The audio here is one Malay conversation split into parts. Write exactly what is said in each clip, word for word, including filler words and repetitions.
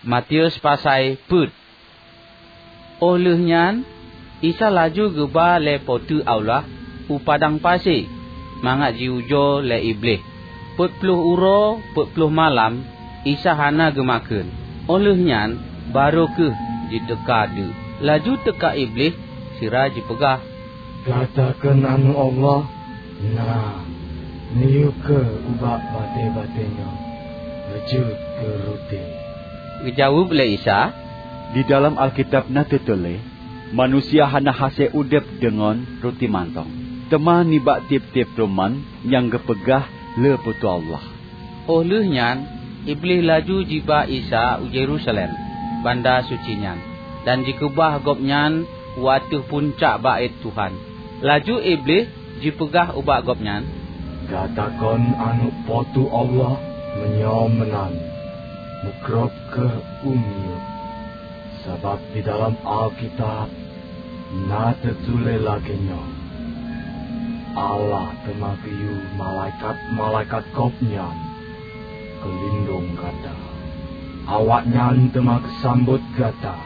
Matius pasai put. Olehnya Isa laju geba le potu Allah u padang pasir. Mangat jiujo le iblis. Put puluh uro, put puluh malam, Isa hana gemakan. Olehnya baru ke didekadu. Laju teka iblis, sira dipegah. Katakan anu Allah, nah, niu ke ubak bate-batenya, laju ke roti. Kejawab le Isa, di dalam Alkitab na tertulis, manusia hana hase udep dengan roti mantong. Tema nibak tiap-tiap roman yang gepegah le putu Allah. Olehnya iblis laju jiba Isa u Jerusalem, bandar suci nyan, dan jikubah gopnyan watu puncak bait Tuhan. Laju iblis jipegah ubak gopnyan. Katakan anu potu Allah menyomenan, mukrop ke umur. Sebab di dalam Alkitab na tertulis laginya, Allah temakiu malaikat-malaikat kopnya kelindung kata. Awaknya temak sambut kata,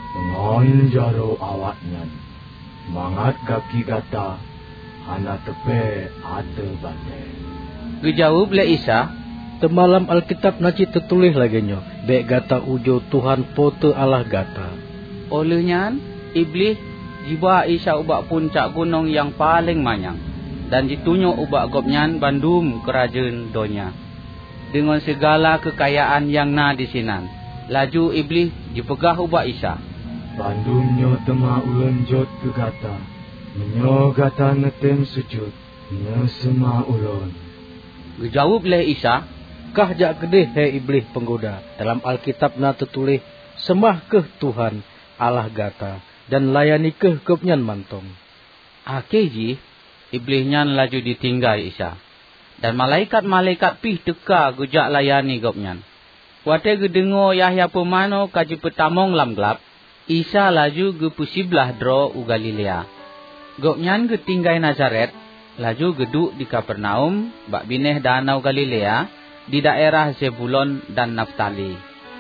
mengonjaro awaknya. Mangat kaki kata, hana tepe ate bate. Kejawab le Isa, temalam Alkitab naci tertulis laginya, bek gata ujo Tuhan pote Allah gata. Olehnya iblis jiba Isa ubak puncak gunung yang paling manyang, dan ditunjuk ubak gopnyan bandum kerajaan dunia dengan segala kekayaan yang na di sinan. Laju iblis dipegah ubak Isa. Bandumnya tema ulun jod ke gata, menyo gata netem sujud, nesema ulun. Kejawab le Isa, kah jak gede he iblis penggoda. Dalam Alkitab na tertulis, sembah ke Tuhan Allah gata, dan layani ke gopnyan mantong. Akhirnya iblisnya laju ditinggal Isa, dan malaikat-malaikat pih teka gujak layani gopnyan. Wate gedengo Yahya pemano kaji petamong lam gelap, Isa laju ge pusiblah dro u Galilea. Gopnyan ge tinggai Nazaret, laju geduk di Kapernaum, bak bineh danau Galilea, di daerah Zebulon dan Naftali.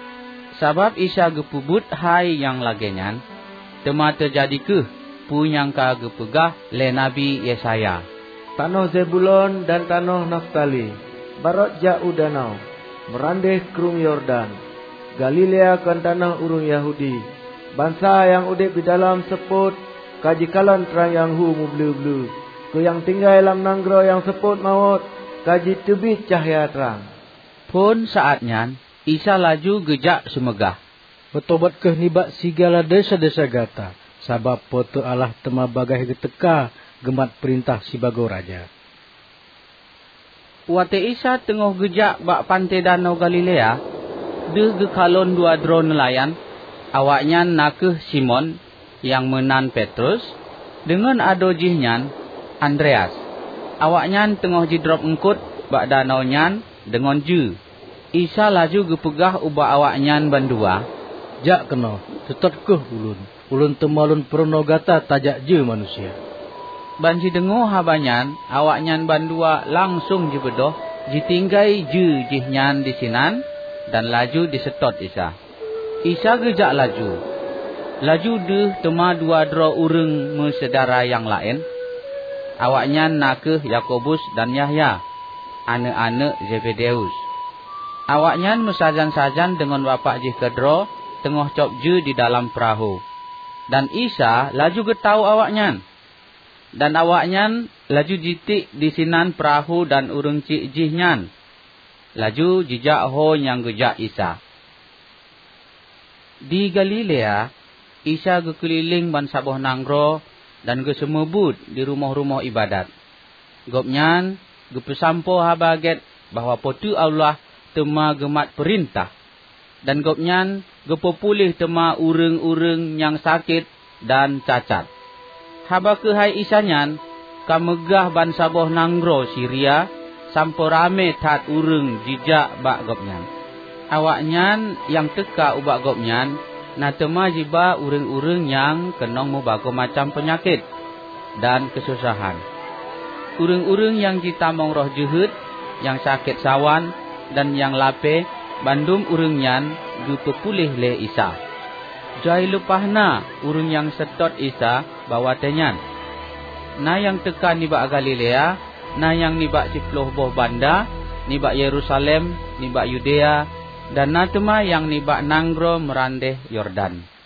Sabab Isa ge pubut hai yang lagenyan, tema terjadi ke punyangka ge pegah le Nabi Yesaya. Tanah Zebulon dan tanah Naftali, barat jauh danau, merandeh krum Yordan, Galilea kan tanah urung Yahudi. Bangsa yang udip di dalam seput, kaji kalan terang yang hu mublu-blu. Ke yang tinggal dalam nanggro yang seput maut, kaji tebit cahaya terang. Pun saatnya, Isa laju gejak sumegah. Bertobat ke nibak segala desa-desa gata, sabab pote Allah tema bagai geteka gemat perintah si bago raja. Wate Isa tengah gejak bak pantai danau Galilea, de gekalon dua dro nelayan, awaknya nakeh Simon yang menan Petrus, dengan adojihnya Andreas. Awaknya tengah jidrop engkut bak danau nyan dengan ju. Isa laju gepegah ubak awaknya bandua. Jak kena, tetap keh ulun. Ulun temalun perono gata tajak je manusia. Banji dengo habanyan, awaknya bandua langsung jebedoh, jitinggai je jihnya di sinan, dan laju disetot Isa. Isa gejak laju. Laju deh tema dua dro urang mesedara yang lain. Awaknya nakeh Yakobus dan Yahya, anak-anak Zebedeus. Awaknya mesajan-sajan dengan bapak jih kedro, tengah cop je di dalam perahu. Dan Isa laju getau awaknya. Dan awaknya laju jitik di sinan perahu dan urang cik jihnya. Laju jejak ho yang gejak Isa. Di Galilea, Isa gekeliling ban saboh nanggro dan gesemebut di rumah-rumah ibadat. Gopnyan gepesampo habaget bahwa potu Allah tema gemat perintah. Dan gopnyan gepopulih tema urang-urang yang sakit dan cacat. Haba ke hai Isanyan, kamegah ban saboh nanggro Syria, sampo rame tat urang jijak bak gopnyan. Awaknya yang teka ubak gopnyan, na tema jiba urang-urang yang kenong mubago macam penyakit dan kesusahan. Urang-urang yang jitamong roh juhud, yang sakit sawan dan yang lape, bandum urang nyan gu pepulih le Isa. Jai lupahna urang yang setot Isa bawa tenyan. Na yang tekan nibak Galilea, na yang nibak ciploh boh banda, nibak Yerusalem, nibak Yudea, dan na tema yang nibak nanggro merandeh Yordan.